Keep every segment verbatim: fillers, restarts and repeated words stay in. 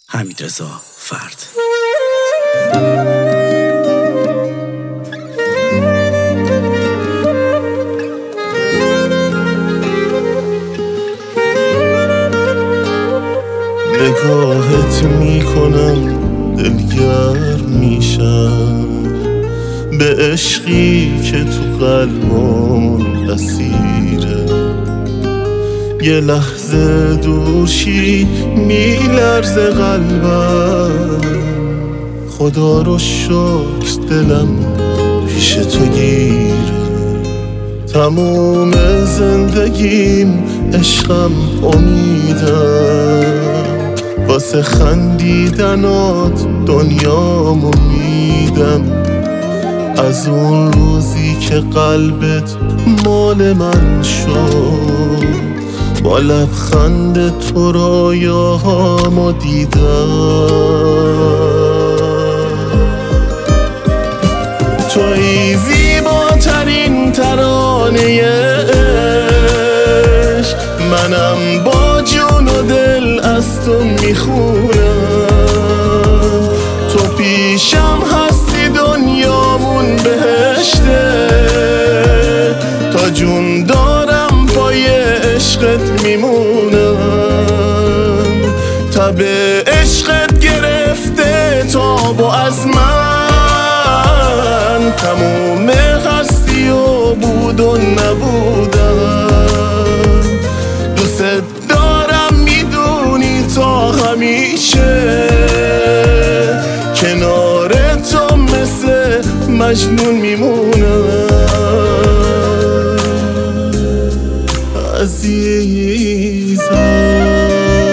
حمیدرضا فرد. نگاهت میکنم دلگرم میشم، به عشقی که تو قلبم اسیره. یه لحظه دورشی میلرزه قلبم، خدا رو شکر دلم پیش تو گیره. تموم زندگیم عشقم امیدم، واسه خندیدنات دنیامو میدم. از اون روزی که قلبت مال من شد، با لبخند تو رویاهامو دیدم. توی زیباترین ترانه عشق، منم با جون و دل از تو میخونم. تو پیشم هستی دنیامون بهشته، تا جون دارم پای عشقت میمونم. تب عشقت گرفته تابو از من، تموم هستی و بود و نبودم. دوست دارم میدونی تا همیشه، کنار تو مثل مجنون میمونم. عزیزم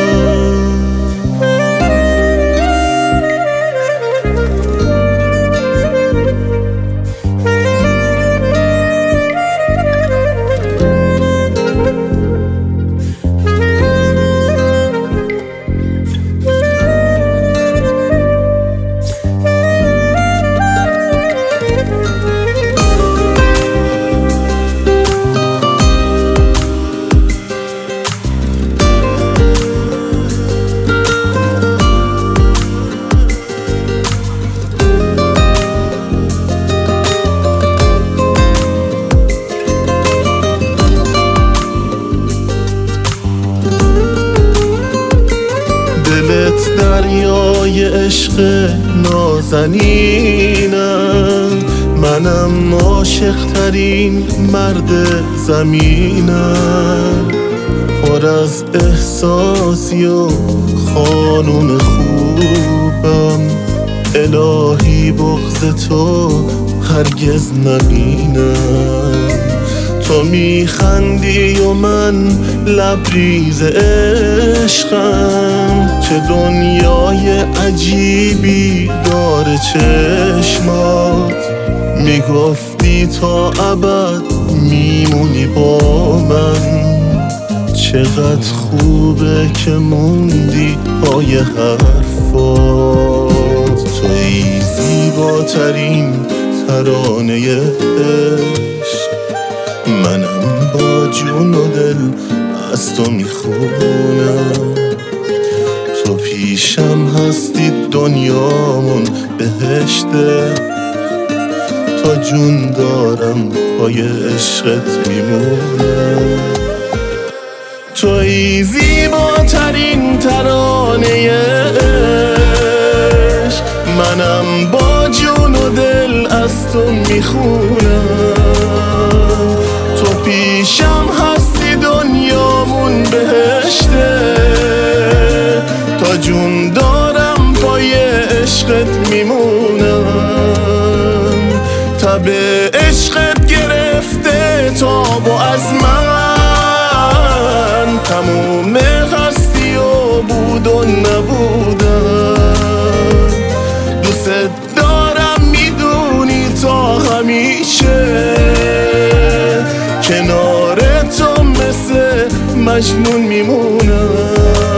دریای عشق نازنینم، منم عاشق ترین مرد زمینم. پر از احساسی و خانوم خوبم، الهی بغض تو هرگز نبینم. تو میخندی و من لبریز عشقم، چه دنیای عجیبی داره چشمات. میگفتی تا ابد میمونی با من، چقدر خوبه که موندی پای حرفات. توی زیباترین ترانه عشق، منم با جون و دل از تو میخونم. تو پیشم هستی دنیامون بهشته، تا جون دارم پای عشقت میمونم. توی زیباترین ترانه عشق، منم با جون و دل از تو میخونم. تو پیشم هستی دنیامون بهشته، تا جون دارم پای عشقت میمونم. تب عشقت گرفته تابو از من، تموم هستی و بود و نبودم. دوست دارم میدونی تا همیشه، کنار تو مثل مجنون میمونم.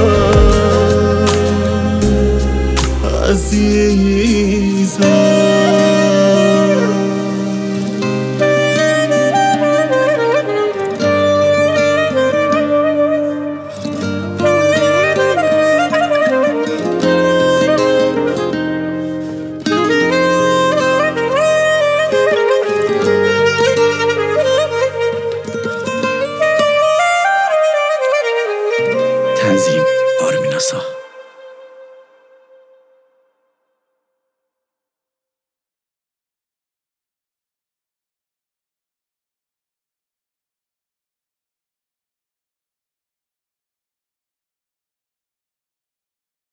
عزیزم Rosa.